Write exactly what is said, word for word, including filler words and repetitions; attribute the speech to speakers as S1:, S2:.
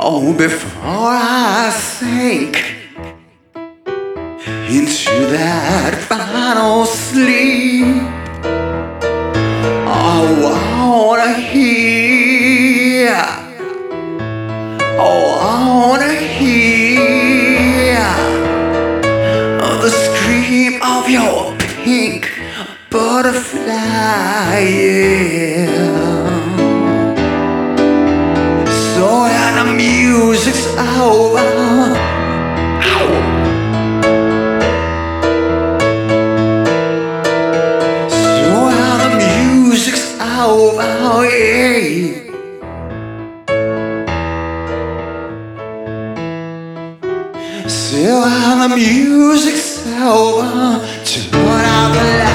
S1: Oh, before I sink into that final sleep, I wanna hear, oh, I wanna hear the scream of your pink butterfly, yeah. So when the music's over, so when the music's over, yeah. So when the music's over, turn out the light.